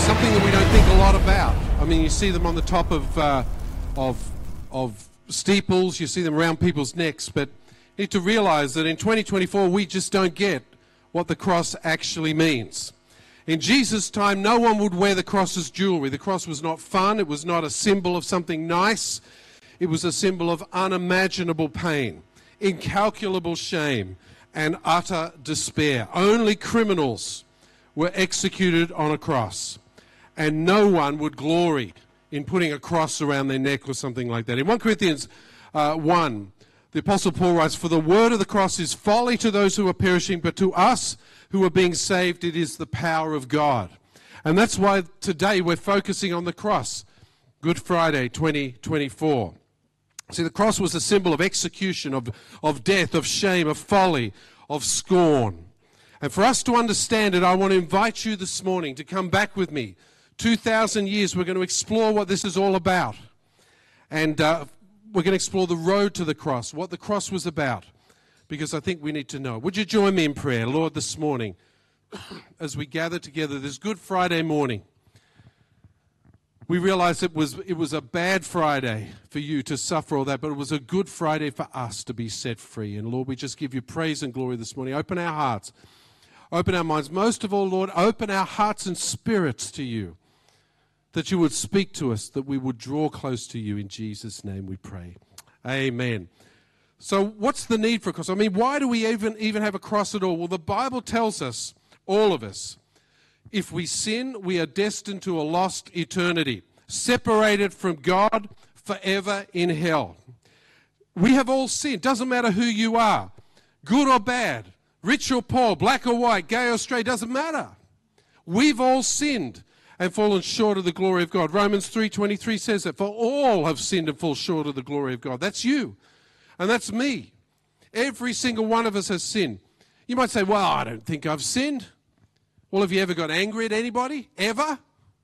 something that we don't think a lot about. I mean, you see them on the top of steeples, you see them around people's necks, but you need to realize that in 2024 we just don't get what the cross actually means. In Jesus' time, no one would wear the cross as jewelry. The cross was not fun. It was not a symbol of something nice. It was a symbol of unimaginable pain, incalculable shame, and utter despair. Only criminals were executed on a cross, and no one would glory in putting a cross around their neck or something like that. In 1 Corinthians 1, the Apostle Paul writes, "For the word of the cross is folly to those who are perishing, but to us who are being saved, it is the power of God." And that's why today we're focusing on the cross, Good Friday 2024. See, the cross was a symbol of execution, of death, of shame, of folly, of scorn. And for us to understand it, I want to invite you this morning to come back with me. 2,000 years, we're going to explore what this is all about. And we're going to explore the road to the cross, what the cross was about, because I think we need to know. Would you join me in prayer, Lord, this morning, as we gather together this Good Friday morning? We realize it was a bad Friday for you to suffer all that, but it was a good Friday for us to be set free. And Lord, we just give you praise and glory this morning. Open our hearts. Open our minds. Most of all, Lord, open our hearts and spirits to you, that you would speak to us, that we would draw close to you. In Jesus' name we pray. Amen. So what's the need for a cross? I mean, why do we even have a cross at all? Well, the Bible tells us, all of us, if we sin, we are destined to a lost eternity, separated from God forever in hell. We have all sinned. Doesn't matter who you are, good or bad, rich or poor, black or white, gay or straight, doesn't matter. We've all sinned and fallen short of the glory of God. Romans 3:23 says that, for all have sinned and fall short of the glory of God. That's you, and that's me. Every single one of us has sinned. You might say, well, I don't think I've sinned. Well, have you ever got angry at anybody? Ever?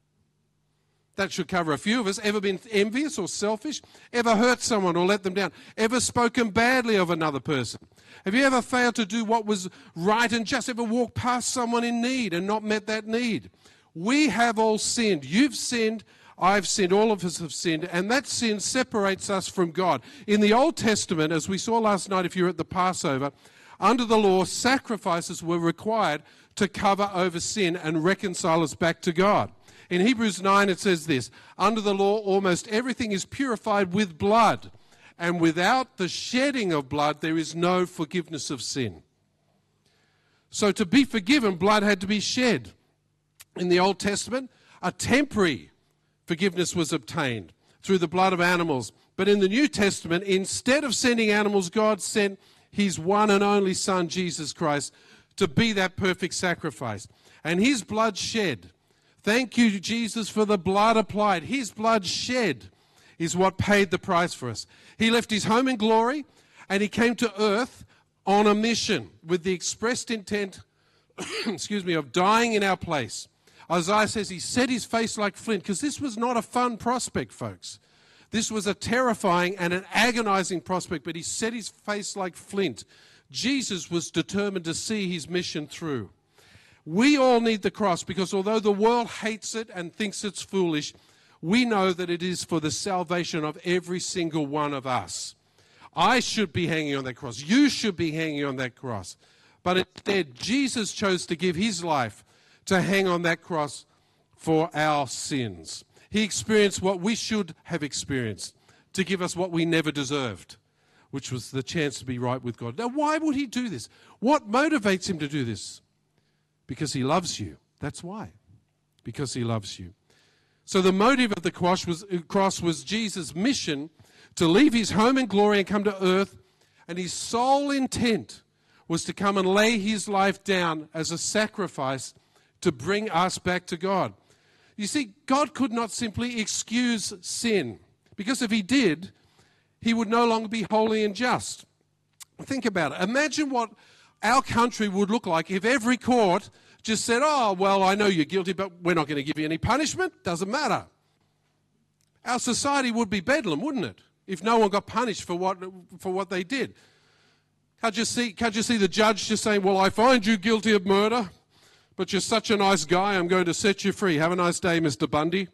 That should cover a few of us. Ever been envious or selfish? Ever hurt someone or let them down? Ever spoken badly of another person? Have you ever failed to do what was right and just? Ever walked past someone in need and not met that need? We have all sinned. You've sinned. I've sinned. All of us have sinned. And that sin separates us from God. In the Old Testament, as we saw last night, if you were at the Passover, under the law, sacrifices were required to cover over sin and reconcile us back to God. In Hebrews 9 it says this, under the law almost everything is purified with blood, and without the shedding of blood there is no forgiveness of sin. So to be forgiven, blood had to be shed. In the Old Testament, a temporary forgiveness was obtained through the blood of animals. But in the New Testament, instead of sending animals, God sent his one and only Son, Jesus Christ, to be that perfect sacrifice. And his blood shed. Thank you, Jesus, for the blood applied. His blood shed is what paid the price for us. He left his home in glory and he came to earth on a mission with the expressed intent, of dying in our place. Isaiah says he set his face like flint, because this was not a fun prospect, folks. This was a terrifying and an agonizing prospect, but he set his face like flint. Jesus was determined to see his mission through. We all need the cross, because although the world hates it and thinks it's foolish, we know that it is for the salvation of every single one of us. I should be hanging on that cross. You should be hanging on that cross. But instead, Jesus chose to give his life to hang on that cross for our sins. He experienced what we should have experienced to give us what we never deserved, which was the chance to be right with God. Now, why would he do this? What motivates him to do this? Because he loves you. That's why. Because he loves you. So the motive of the cross was Jesus' mission to leave his home in glory and come to earth, and his sole intent was to come and lay his life down as a sacrifice to bring us back to God. You see, God could not simply excuse sin, because if he did, he would no longer be holy and just. Think about it. Imagine what our country would look like if every court just said, oh, well, I know you're guilty, but we're not going to give you any punishment. Doesn't matter. Our society would be bedlam, wouldn't it, if no one got punished for what they did? Can't you see the judge just saying, well, I find you guilty of murder, But you're such a nice guy, I'm going to set you free. Have a nice day, Mr. Bundy.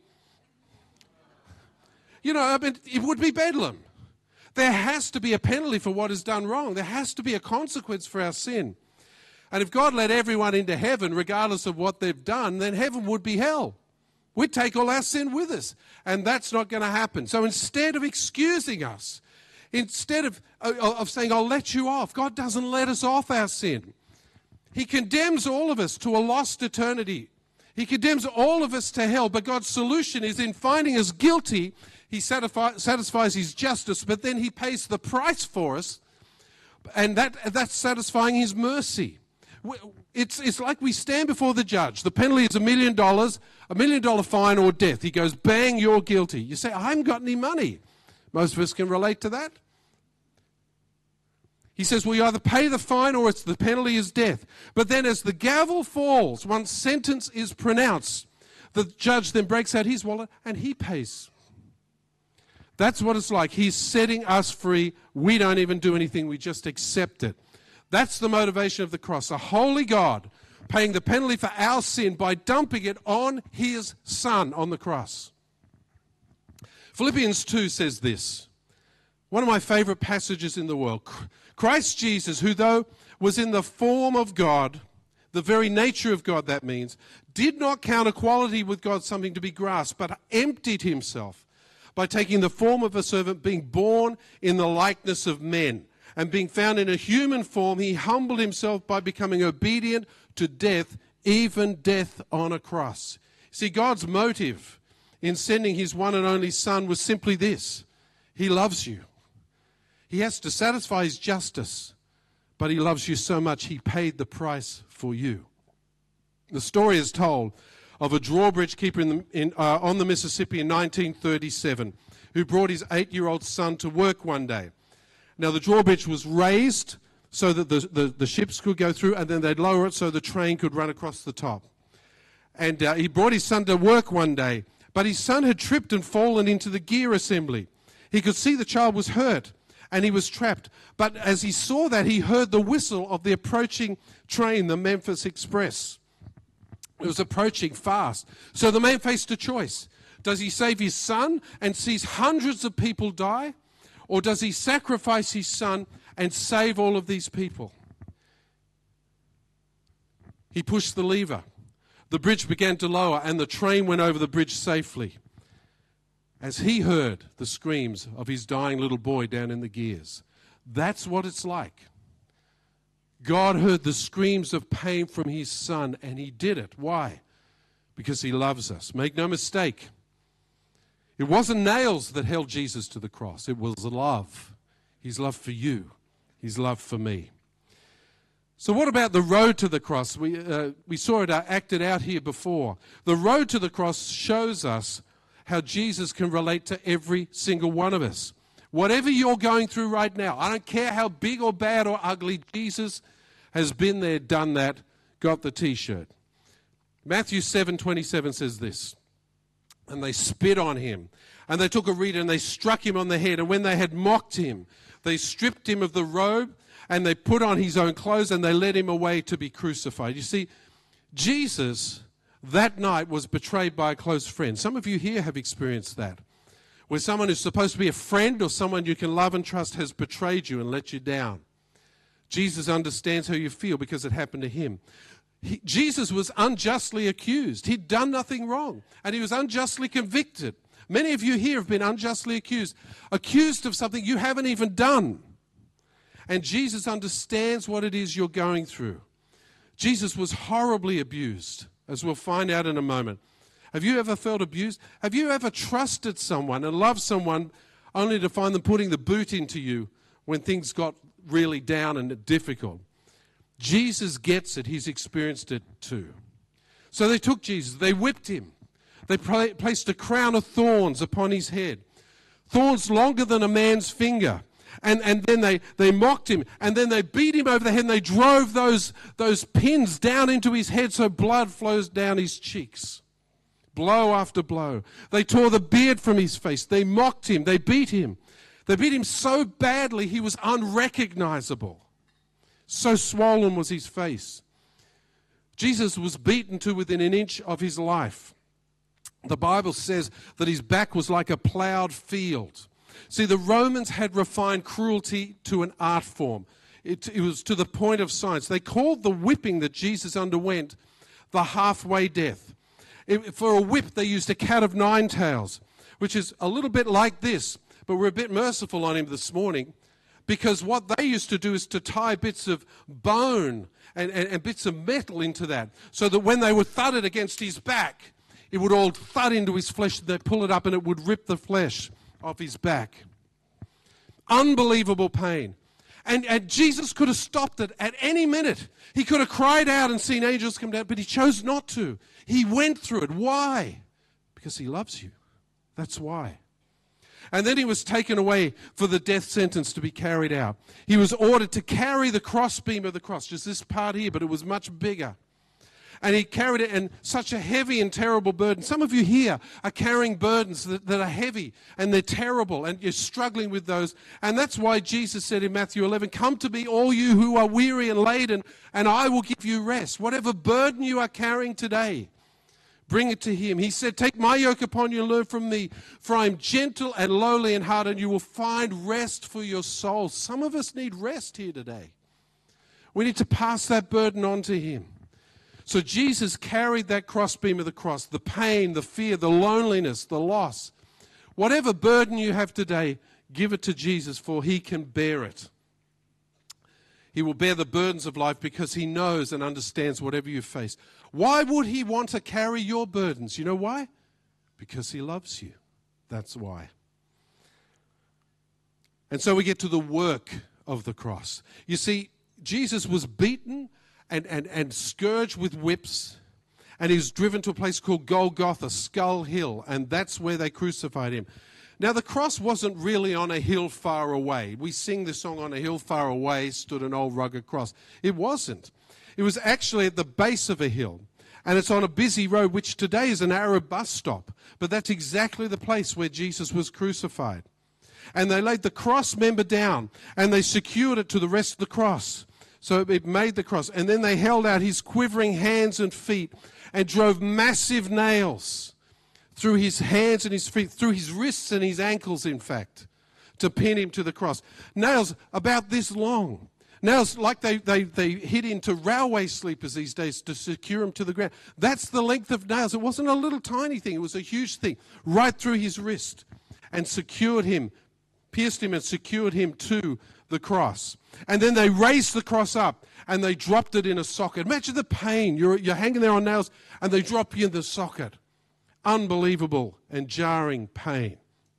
You know, I mean, it would be bedlam. There has to be a penalty for what is done wrong. There has to be a consequence for our sin. And if God let everyone into heaven, regardless of what they've done, then heaven would be hell. We'd take all our sin with us. And that's not going to happen. So instead of excusing us, instead of saying, I'll let you off, God doesn't let us off our sin. He condemns all of us to a lost eternity. He condemns all of us to hell. But God's solution is in finding us guilty, He satisfies His justice, but then He pays the price for us. And that's satisfying His mercy. It's like we stand before the judge. The penalty is $1 million, $1 million fine or death. He goes, bang, you're guilty. You say, I haven't got any money. Most of us can relate to that. He says, well, you either pay the fine or the penalty is death. But then as the gavel falls, once sentence is pronounced, the judge then breaks out his wallet and he pays. That's what it's like. He's setting us free. We don't even do anything. We just accept it. That's the motivation of the cross. A holy God paying the penalty for our sin by dumping it on His Son on the cross. Philippians 2 says this, one of my favorite passages in the world. Christ Jesus, who though was in the form of God, the very nature of God that means, did not count equality with God something to be grasped, but emptied Himself by taking the form of a servant, being born in the likeness of men. And being found in a human form, He humbled Himself by becoming obedient to death, even death on a cross. See, God's motive in sending His one and only Son was simply this. He loves you. He has to satisfy His justice, but He loves you so much, He paid the price for you. The story is told of a drawbridge keeper on the Mississippi in 1937 who brought his 8-year-old son to work one day. Now, the drawbridge was raised so that the ships could go through, and then they'd lower it so the train could run across the top. And he brought his son to work one day, but his son had tripped and fallen into the gear assembly. He could see the child was hurt, and he was trapped. But as he saw that, he heard the whistle of the approaching train, the Memphis Express. It was approaching fast. So the man faced a choice. Does he save his son and sees hundreds of people die? Or does he sacrifice his son and save all of these people? He pushed the lever. The bridge began to lower and the train went over the bridge safely. As he heard the screams of his dying little boy down in the gears. That's what it's like. God heard the screams of pain from His Son and He did it. Why? Because He loves us. Make no mistake. It wasn't nails that held Jesus to the cross. It was love. His love for you. His love for me. So what about the road to the cross? We saw it acted out here before. The road to the cross shows us how Jesus can relate to every single one of us. Whatever you're going through right now, I don't care how big or bad or ugly, Jesus has been there, done that, got the T-shirt. Matthew 7:27 says this. And they spit on Him. And they took a reed and they struck Him on the head. And when they had mocked Him, they stripped Him of the robe and they put on His own clothes and they led Him away to be crucified. You see, Jesus that night was betrayed by a close friend. Some of you here have experienced that. Where someone who's supposed to be a friend or someone you can love and trust has betrayed you and let you down. Jesus understands how you feel because it happened to Him. Jesus was unjustly accused. He'd done nothing wrong, and He was unjustly convicted. Many of you here have been unjustly accused of something you haven't even done. And Jesus understands what it is you're going through. Jesus was horribly abused, as we'll find out in a moment. Have you ever felt abused? Have you ever trusted someone and loved someone only to find them putting the boot into you when things got really down and difficult? Jesus gets it. He's experienced it too. So they took Jesus. They whipped Him. They placed a crown of thorns upon His head. Thorns longer than a man's finger. And then they mocked Him. And then they beat Him over the head. And they drove those pins down into His head so blood flows down His cheeks. Blow after blow. They tore the beard from His face. They mocked Him. They beat Him. They beat Him so badly He was unrecognizable. So swollen was His face. Jesus was beaten to within an inch of his life. The Bible says that his back was like a plowed field. See, the Romans had refined cruelty to an art form. It was to the point of science. They called the whipping that Jesus underwent the halfway death. For a whip, they used a cat of nine tails, which is a little bit like this, but we're a bit merciful on him this morning, because what they used to do is to tie bits of bone and bits of metal into that, so that when they were thudded against his back, it would all thud into his flesh. They'd pull it up and it would rip the flesh off his back. Unbelievable pain. And Jesus could have stopped it at any minute. He could have cried out and seen angels come down, but he chose not to. He went through it. Why? Because he loves you. That's why. And then he was taken away for the death sentence to be carried out. He was ordered to carry the crossbeam of the cross, just this part here, but it was much bigger. And he carried it, and such a heavy and terrible burden. Some of you here are carrying burdens that are heavy and they're terrible, and you're struggling with those. And that's why Jesus said in Matthew 11, "Come to me, all you who are weary and laden, and I will give you rest." Whatever burden you are carrying today, bring it to him. He said, "Take my yoke upon you and learn from me, for I am gentle and lowly in heart, and you will find rest for your souls." Some of us need rest here today. We need to pass that burden on to him. So Jesus carried that crossbeam of the cross, the pain, the fear, the loneliness, the loss. Whatever burden you have today, give it to Jesus, for he can bear it. He will bear the burdens of life because he knows and understands whatever you face. Why would he want to carry your burdens? You know why? Because he loves you. That's why. And so we get to the work of the cross. You see, Jesus was beaten and scourged with whips, and he was driven to a place called Golgotha, Skull Hill, and that's where they crucified him. Now, the cross wasn't really on a hill far away. We sing the song, "On a hill far away stood an old rugged cross." It wasn't. It was actually at the base of a hill, and it's on a busy road, which today is an Arab bus stop, but that's exactly the place where Jesus was crucified. And they laid the cross member down, and they secured it to the rest of the cross. So it made the cross. And then they held out his quivering hands and feet and drove massive nails through his hands and his feet, through his wrists and his ankles, in fact, to pin him to the cross. Nails about this long. Nails like they hit into railway sleepers these days to secure him to the ground. That's the length of nails. It wasn't a little tiny thing. It was a huge thing, right through his wrist, and secured him, pierced him and secured him to the cross. And then they raised the cross up and they dropped it in a socket. Imagine the pain. You're hanging there on nails and they drop you in the socket. Unbelievable and jarring pain.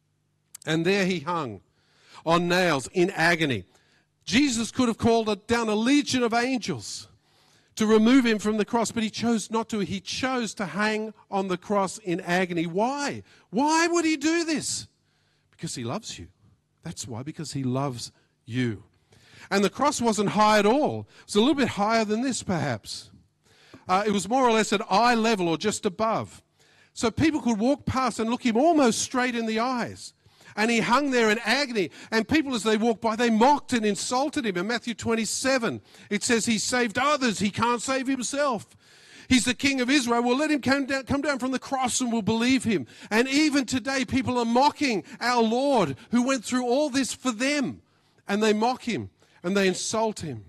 And there he hung on nails in agony. Jesus could have called down a legion of angels to remove him from the cross, but he chose not to. He chose to hang on the cross in agony. Why? Why would he do this? Because he loves you. That's why, because he loves you. And the cross wasn't high at all. It was a little bit higher than this, perhaps. It was more or less at eye level or just above. So people could walk past and look him almost straight in the eyes. And he hung there in agony. And people, as they walked by, they mocked and insulted him. In Matthew 27, it says he saved others. He can't save himself. He's the King of Israel. Well, let him come down from the cross and we'll believe him. And even today, people are mocking our Lord who went through all this for them. And they mock him and they insult him.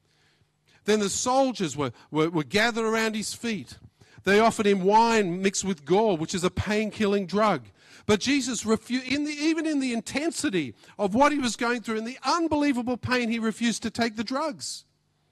Then the soldiers were gathered around his feet. They offered him wine mixed with gall, which is a pain-killing drug. But Jesus refused, even in the intensity of what he was going through, in the unbelievable pain, he refused to take the drugs.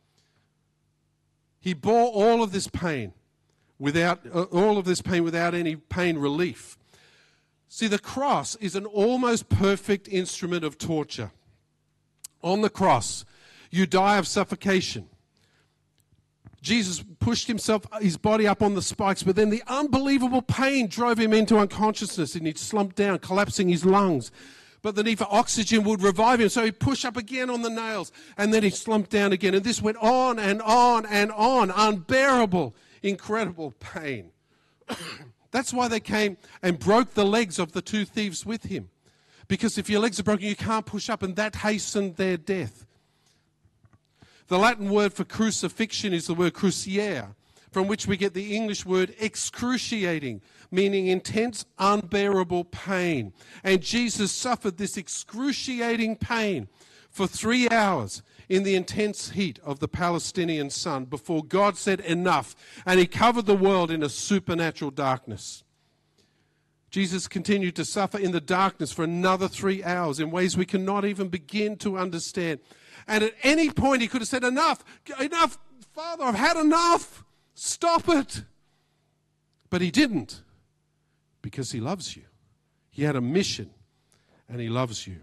He bore all of this pain without any pain relief. See, the cross is an almost perfect instrument of torture. On the cross, you die of suffocation. Jesus pushed his body up on the spikes, but then the unbelievable pain drove him into unconsciousness, and he'd slumped down, collapsing his lungs. But the need for oxygen would revive him, so he'd push up again on the nails, and then he slumped down again. And this went on and on and on, unbearable, incredible pain. That's why they came and broke the legs of the two thieves with him. Because if your legs are broken, you can't push up, and that hastened their death. The Latin word for crucifixion is the word cruciare, from which we get the English word excruciating, meaning intense, unbearable pain. And Jesus suffered this excruciating pain for 3 hours in the intense heat of the Palestinian sun before God said enough, and he covered the world in a supernatural darkness. Jesus continued to suffer in the darkness for another 3 hours in ways we cannot even begin to understand. And at any point he could have said, enough, Father, I've had enough. Stop it. But he didn't, because he loves you. He had a mission, and he loves you.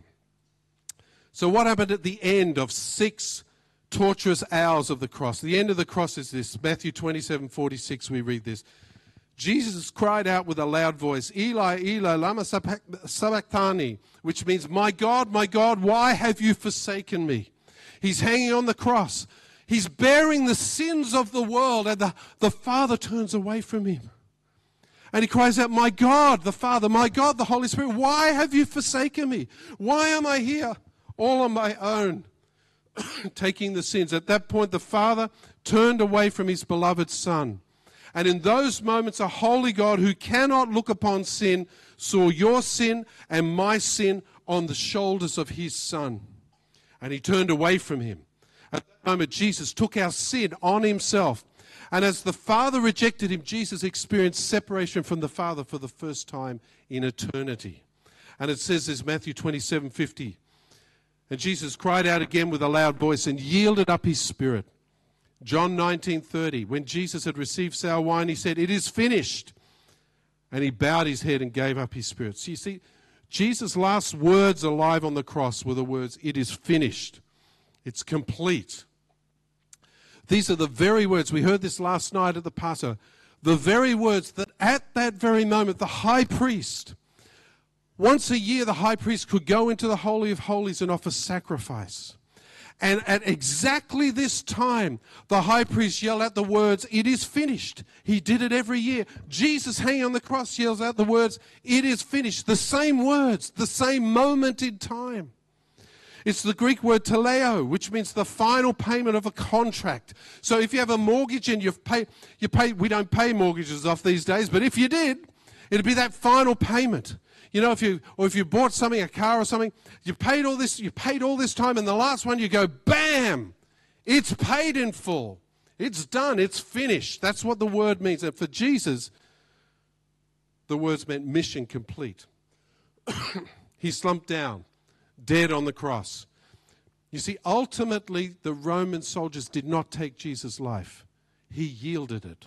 So what happened at the end of 6 torturous hours of the cross? The end of the cross is this. Matthew 27:46, we read this. Jesus cried out with a loud voice, Eli, Eli, lama sabachthani, which means, my God, why have you forsaken me? He's hanging on the cross. He's bearing the sins of the world, and the Father turns away from him. And he cries out, my God, the Father, my God, the Holy Spirit, why have you forsaken me? Why am I here all on my own, taking the sins? At that point, the Father turned away from his beloved Son. And in those moments, a holy God who cannot look upon sin saw your sin and my sin on the shoulders of his Son. And he turned away from him. At that moment, Jesus took our sin on himself. And as the Father rejected him, Jesus experienced separation from the Father for the first time in eternity. And it says this, Matthew 27:50. And Jesus cried out again with a loud voice and yielded up his spirit. John 19:30, when Jesus had received sour wine, he said, it is finished. And he bowed his head and gave up his spirit. So you see, Jesus' last words alive on the cross were the words, it is finished. It's complete. These are the very words, we heard this last night at the Passover, the very words that at that very moment, the high priest, once a year the high priest could go into the Holy of Holies and offer sacrifice. And at exactly this time, the high priest yelled out the words, it is finished. He did it every year. Jesus hanging on the cross yells out the words, it is finished. The same words, the same moment in time. It's the Greek word teleo, which means the final payment of a contract. So if you have a mortgage and you pay, we don't pay mortgages off these days, but if you did, it'd be that final payment. You know, if you bought something, a car or something, you paid all this time, and the last one you go, bam, it's paid in full. It's done, it's finished. That's what the word means. And for Jesus, the words meant mission complete. He slumped down, dead on the cross. You see, ultimately, the Roman soldiers did not take Jesus' life. He yielded it.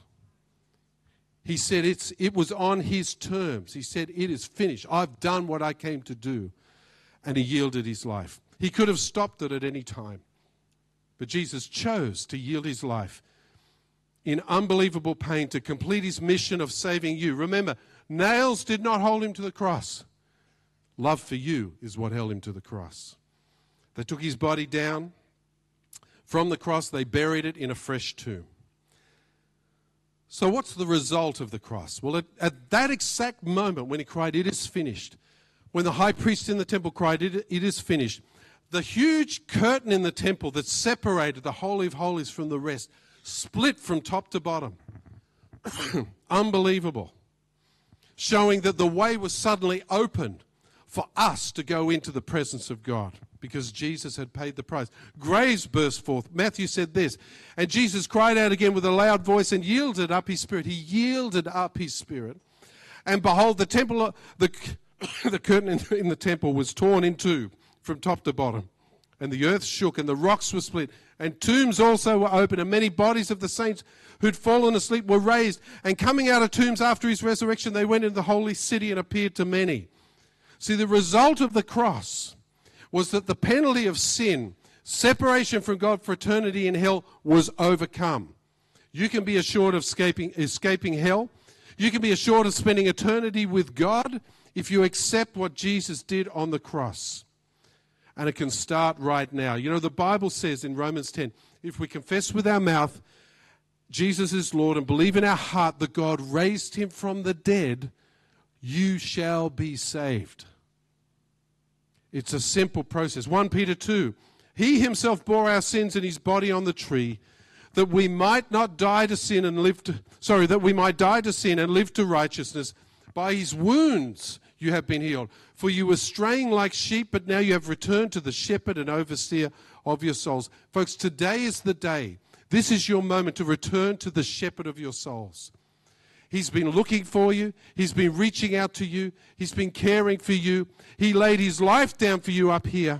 He said it was on his terms. He said, it is finished. I've done what I came to do. And he yielded his life. He could have stopped it at any time. But Jesus chose to yield his life in unbelievable pain to complete his mission of saving you. Remember, nails did not hold him to the cross. Love for you is what held him to the cross. They took his body down from the cross. They buried it in a fresh tomb. So what's the result of the cross? Well, at that exact moment when he cried, it is finished, when the high priest in the temple cried, it is finished, the huge curtain in the temple that separated the Holy of Holies from the rest split from top to bottom. Unbelievable. Showing that the way was suddenly opened for us to go into the presence of God because Jesus had paid the price. Graves burst forth. Matthew said this, and Jesus cried out again with a loud voice and yielded up his spirit. He yielded up his spirit. And behold, the temple, the curtain in the temple was torn in two from top to bottom. And the earth shook and the rocks were split. And tombs also were opened. And many bodies of the saints who'd fallen asleep were raised. And coming out of tombs after his resurrection, they went into the holy city and appeared to many. See, the result of the cross was that the penalty of sin, separation from God for eternity in hell, was overcome. You can be assured of escaping hell. You can be assured of spending eternity with God if you accept what Jesus did on the cross. And it can start right now. You know, the Bible says in Romans 10, if we confess with our mouth Jesus is Lord and believe in our heart that God raised him from the dead, you shall be saved. It's a simple process. 1 Peter 2, he himself bore our sins in his body on the tree, that we might not die to sin and live to, that we might die to sin and live to righteousness. By his wounds you have been healed. For you were straying like sheep, but now you have returned to the shepherd and overseer of your souls. Folks, today is the day. This is your moment to return to the shepherd of your souls. He's been looking for you. He's been reaching out to you. He's been caring for you. He laid his life down for you up here.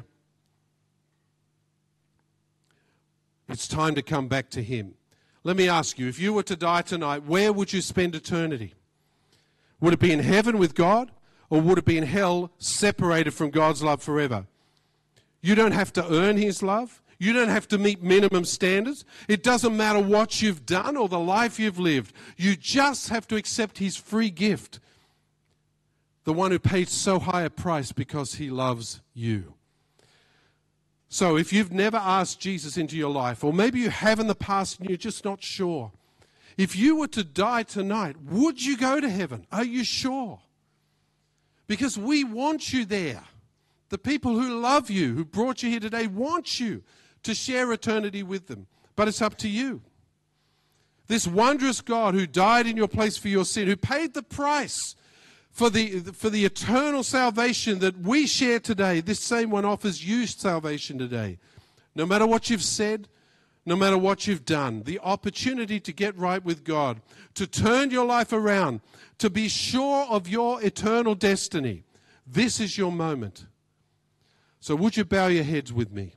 It's time to come back to him. Let me ask you, if you were to die tonight, where would you spend eternity? Would it be in heaven with God, or would it be in hell, separated from God's love forever? You don't have to earn his love. You don't have to meet minimum standards. It doesn't matter what you've done or the life you've lived. You just have to accept his free gift. The one who paid so high a price because he loves you. So if you've never asked Jesus into your life, or maybe you have in the past and you're just not sure, if you were to die tonight, would you go to heaven? Are you sure? Because we want you there. The people who love you, who brought you here today, want you to share eternity with them. But it's up to you. This wondrous God who died in your place for your sin, who paid the price for the eternal salvation that we share today, this same one offers you salvation today. No matter what you've said, no matter what you've done, the opportunity to get right with God, to turn your life around, to be sure of your eternal destiny. This is your moment. So would you bow your heads with me?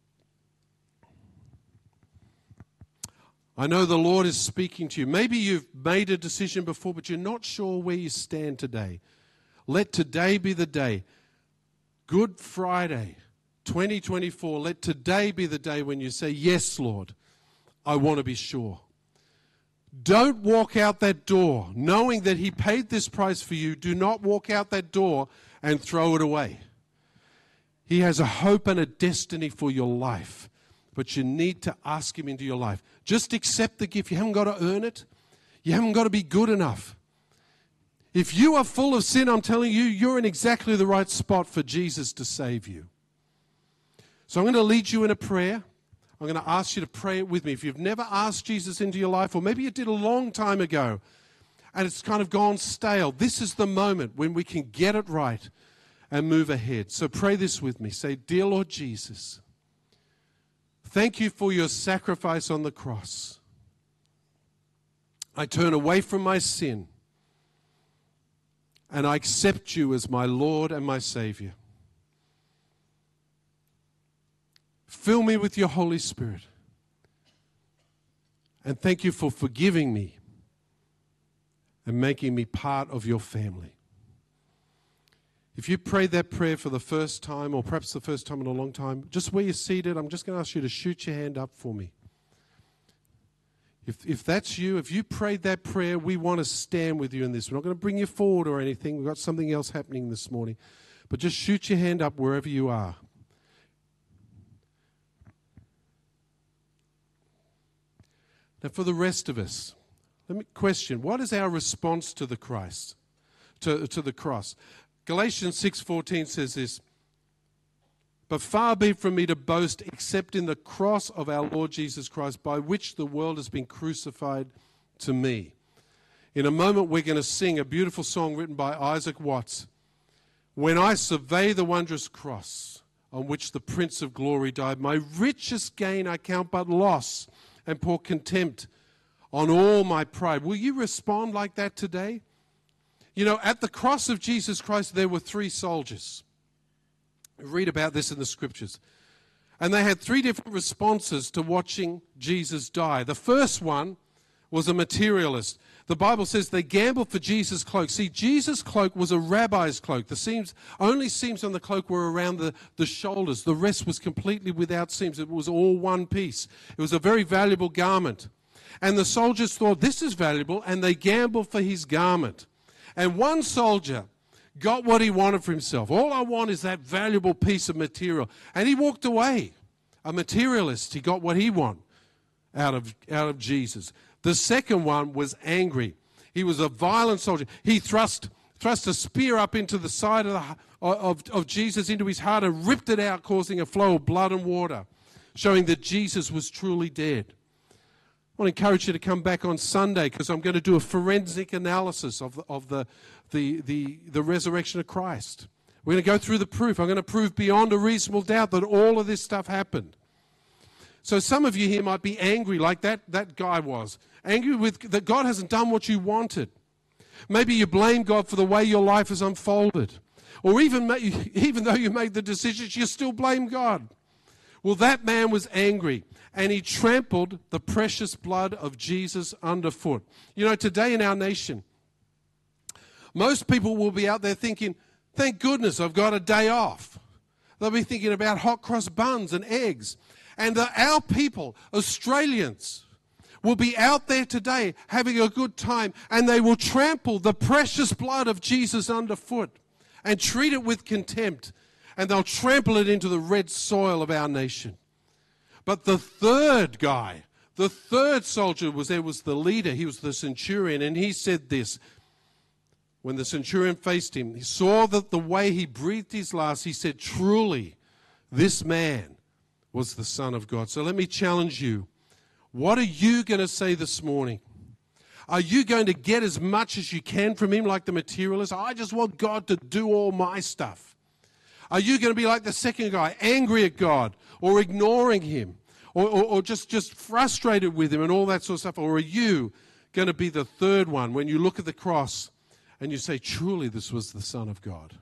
I know the Lord is speaking to you. Maybe you've made a decision before, but you're not sure where you stand today. Let today be the day. Good Friday, 2024. Let today be the day when you say, yes, Lord, I want to be sure. Don't walk out that door knowing that he paid this price for you. Do not walk out that door and throw it away. He has a hope and a destiny for your life, but you need to ask him into your life. Just accept the gift. You haven't got to earn it. You haven't got to be good enough. If you are full of sin, I'm telling you, you're in exactly the right spot for Jesus to save you. So I'm going to lead you in a prayer. I'm going to ask you to pray it with me. If you've never asked Jesus into your life, or maybe you did a long time ago, and it's kind of gone stale, this is the moment when we can get it right and move ahead. So pray this with me. Say, dear Lord Jesus, thank you for your sacrifice on the cross. I turn away from my sin, and I accept you as my Lord and my Savior. Fill me with your Holy Spirit. And thank you for forgiving me and making me part of your family. If you prayed that prayer for the first time, or perhaps the first time in a long time, just where you're seated, I'm just going to ask you to shoot your hand up for me. If that's you, if you prayed that prayer, we want to stand with you in this. We're not going to bring you forward or anything. We've got something else happening this morning. But just shoot your hand up wherever you are. Now, for the rest of us, let me question, what is our response to the Christ, to the cross? Galatians 6:14 says this, but far be it from me to boast except in the cross of our Lord Jesus Christ, by which the world has been crucified to me. In a moment, we're going to sing a beautiful song written by Isaac Watts. When I survey the wondrous cross on which the Prince of Glory died, my richest gain I count but loss, and pour contempt on all my pride. Will you respond like that today? You know, at the cross of Jesus Christ, there were 3 soldiers. We read about this in the scriptures. And they had 3 different responses to watching Jesus die. The first one was a materialist. The Bible says they gambled for Jesus' cloak. See, Jesus' cloak was a rabbi's cloak. The only seams on the cloak were around the shoulders. The rest was completely without seams. It was all one piece. It was a very valuable garment. And the soldiers thought, this is valuable, and they gambled for his garment. And one soldier got what he wanted for himself. All I want is that valuable piece of material. And he walked away. A materialist. He got what he wanted out of Jesus. The second one was angry. He was a violent soldier. He thrust a spear up into the side of Jesus, into his heart, and ripped it out, causing a flow of blood and water, showing that Jesus was truly dead. want to encourage you to come back on Sunday because I'm going to do a forensic analysis of the resurrection of Christ. We're going to go through the proof. I'm going to prove beyond a reasonable doubt that all of this stuff happened. So some of you here might be angry like that guy was. Angry with that God hasn't done what you wanted. Maybe you blame God for the way your life has unfolded. Or even though you made the decisions, you still blame God. Well, that man was angry, and he trampled the precious blood of Jesus underfoot. You know, today in our nation, most people will be out there thinking, thank goodness I've got a day off. They'll be thinking about hot cross buns and eggs. And our people, Australians, will be out there today having a good time, and they will trample the precious blood of Jesus underfoot and treat it with contempt, and they'll trample it into the red soil of our nation. But the third guy, the third soldier was the leader. He was the centurion, and he said this. When the centurion faced him, he saw that the way he breathed his last, he said, truly, this man was the Son of God. So let me challenge you. What are you going to say this morning? Are you going to get as much as you can from him like the materialist? I just want God to do all my stuff. Are you going to be like the second guy, angry at God or ignoring him or just frustrated with him and all that sort of stuff? Or are you going to be the third one when you look at the cross and you say, truly, this was the Son of God?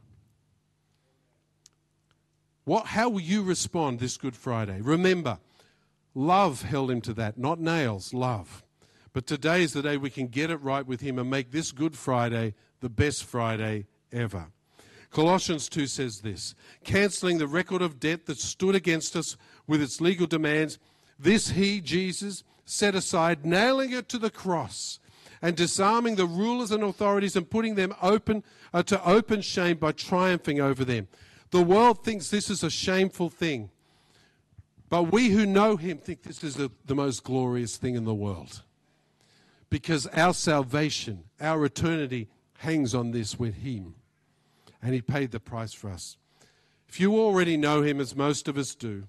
How will you respond this Good Friday? Remember, love held him to that, not nails, love. But today is the day we can get it right with him and make this Good Friday the best Friday ever. Colossians 2 says this, cancelling the record of debt that stood against us with its legal demands, this he, Jesus, set aside, nailing it to the cross and disarming the rulers and authorities and putting them to open shame by triumphing over them. The world thinks this is a shameful thing, but we who know him think this is the most glorious thing in the world. Because our salvation, our eternity hangs on this with him. And he paid the price for us. If you already know him, as most of us do,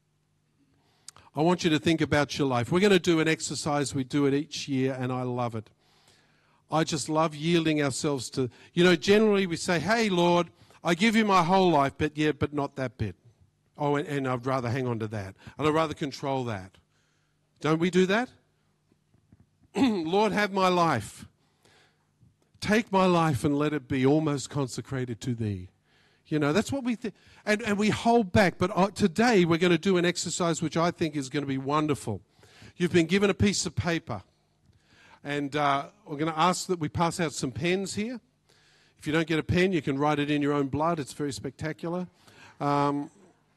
I want you to think about your life. We're going to do an exercise. We do it each year, and I love it. I just love yielding ourselves to, generally we say, hey, Lord, I give you my whole life, but not that bit. Oh, and I'd rather hang on to that. And I'd rather control that. Don't we do that? Lord, have my life. Take my life and let it be almost consecrated to thee. That's what we think. And we hold back. But today we're going to do an exercise which I think is going to be wonderful. You've been given a piece of paper. And we're going to ask that we pass out some pens here. If you don't get a pen, you can write it in your own blood. It's very spectacular. But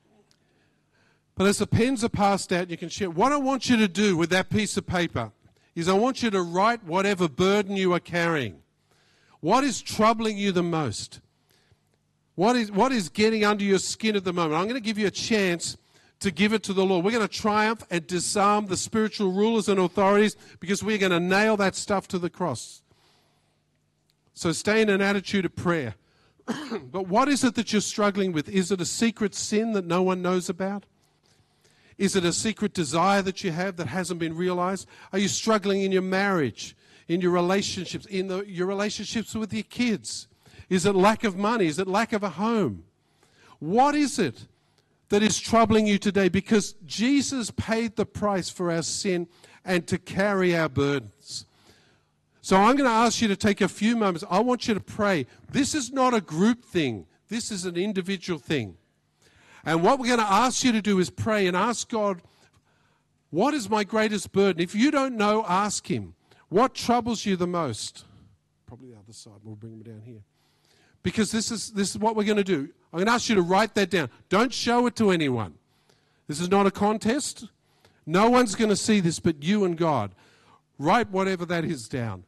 as the pens are passed out, you can share. What I want you to do with that piece of paper is I want you to write whatever burden you are carrying. What is troubling you the most? What is getting under your skin at the moment? I'm going to give you a chance to give it to the Lord. We're going to triumph and disarm the spiritual rulers and authorities because we're going to nail that stuff to the cross. So stay in an attitude of prayer. But what is it that you're struggling with? Is it a secret sin that no one knows about? Is it a secret desire that you have that hasn't been realized? Are you struggling in your marriage, in your relationships, your relationships with your kids? Is it lack of money? Is it lack of a home? What is it that is troubling you today? Because Jesus paid the price for our sin and to carry our burdens. So I'm going to ask you to take a few moments. I want you to pray. This is not a group thing. This is an individual thing. And what we're going to ask you to do is pray and ask God, what is my greatest burden? If you don't know, ask him. What troubles you the most? Probably the other side. We'll bring them down here. Because this is what we're going to do. I'm going to ask you to write that down. Don't show it to anyone. This is not a contest. No one's going to see this but you and God. Write whatever that is down.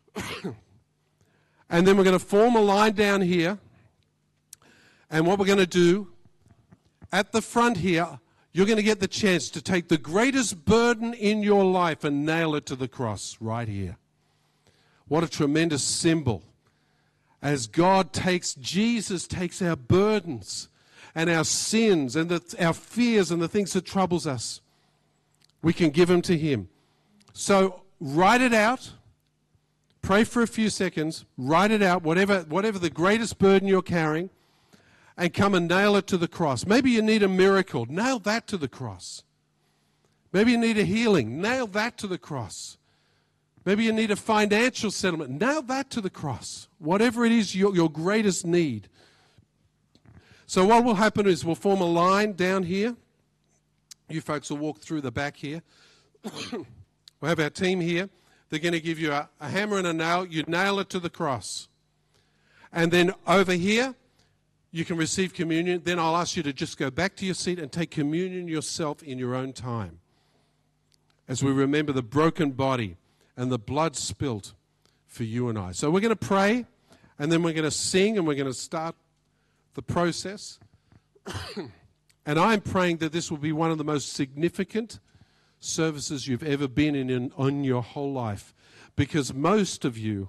And then we're going to form a line down here. And what we're going to do, at the front here, you're going to get the chance to take the greatest burden in your life and nail it to the cross right here. What a tremendous symbol. As Jesus takes our burdens and our sins and our fears and the things that troubles us, we can give them to him. So write it out. Pray for a few seconds. Write it out, whatever the greatest burden you're carrying, and come and nail it to the cross. Maybe you need a miracle. Nail that to the cross. Maybe you need a healing. Nail that to the cross. Maybe you need a financial settlement. Nail that to the cross. Whatever it is, your greatest need. So what will happen is we'll form a line down here. You folks will walk through the back here. We'll have our team here. They're going to give you a hammer and a nail. You nail it to the cross. And then over here, you can receive communion. Then I'll ask you to just go back to your seat and take communion yourself in your own time, as we remember the broken body and the blood spilt for you and I. So we're going to pray, and then we're going to sing, and we're going to start the process. And I'm praying that this will be one of the most significant services you've ever been in on your whole life, because most of you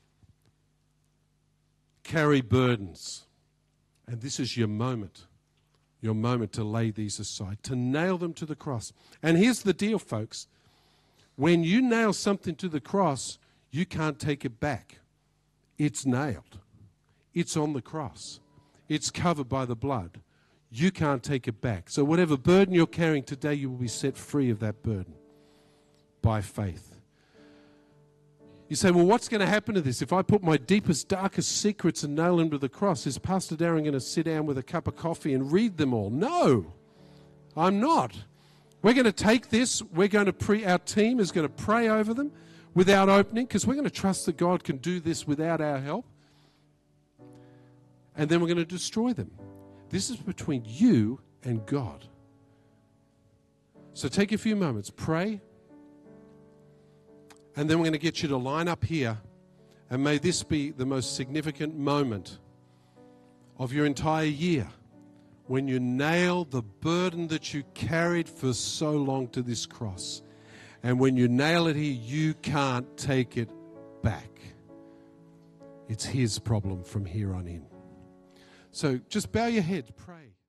carry burdens, and this is your moment to lay these aside, to nail them to the cross. And here's the deal, folks. When you nail something to the cross, you can't take it back. It's nailed. It's on the cross. It's covered by the blood. You can't take it back. So whatever burden you're carrying today, you will be set free of that burden by faith. You say, well, what's going to happen to this? If I put my deepest, darkest secrets and nail them to the cross, is Pastor Darren going to sit down with a cup of coffee and read them all? No, I'm not. We're going to take this. We're going to our team is going to pray over them without opening, because we're going to trust that God can do this without our help. And then we're going to destroy them. This is between you and God. So take a few moments, pray, and then we're going to get you to line up here, and may this be the most significant moment of your entire year, when you nail the burden that you carried for so long to this cross. And when you nail it here, you can't take it back. It's His problem from here on in. So just bow your head, pray.